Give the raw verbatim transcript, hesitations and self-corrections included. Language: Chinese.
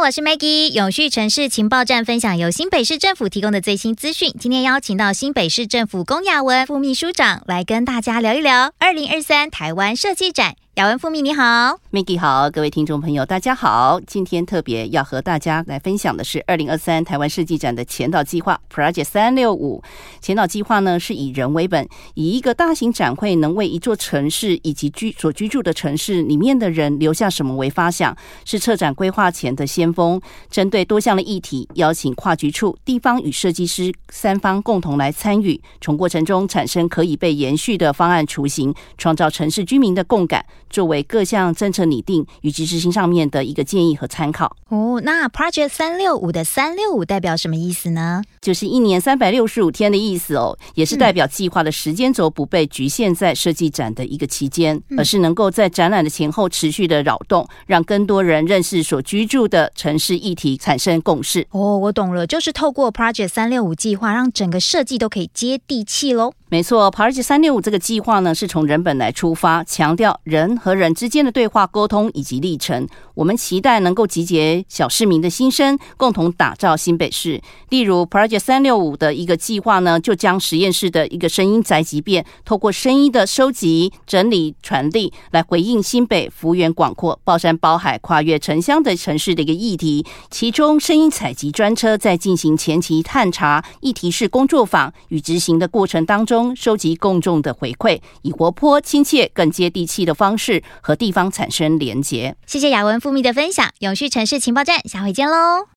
我是 Maggie， 永续城市情报站分享由新北市政府提供的最新资讯。今天邀请到新北市政府龚雅文副秘书长来跟大家聊一聊二零二三台湾设计展。雅文副秘你好。 Maggie 好，各位听众朋友大家好。今天特别要和大家来分享的是二零二三台湾设计展的前导计划 Project 三六五。前导计划呢是以人为本，以一个大型展会能为一座城市以及居所居住的城市里面的人留下什么为发想，是策展规划前的先锋。针对多项的议题，邀请跨局处、地方与设计师三方共同来参与，从过程中产生可以被延续的方案雏形，创造城市居民的共感，作为各项政策拟定以及执行上面的一个建议和参考。 哦，那 Project 三六五的三六五代表什么意思呢？ 就是一年三百六十五天的意思哦，也是代表计划的时间轴不被局限在设计展的一个期间，而是能够在展览的前后持续的扰动，让更多人认识所居住的城市议题，产生共识。 哦，我懂了，就是透过 Project 三六五计划，让整个设计都可以接地气咯。 没错 Project 三六五这个计划呢，是从人本来出发，强调人和人之间的对话沟通以及历程。我们期待能够集结小市民的心声，共同打造新北市。例如 Project 三六五的一个计划呢，就将实验室的一个声音宅急便，透过声音的收集、整理、传递，来回应新北幅员广阔、包山包海、跨越城乡的城市的一个议题。其中声音采集专车在进行前期探查、议题式工作坊与执行的过程当中，收集公众的回馈，以活泼、亲切、更接地气的方式和地方产生连结。 谢谢雅文副秘的分享，永续城市情报站，下回见喽。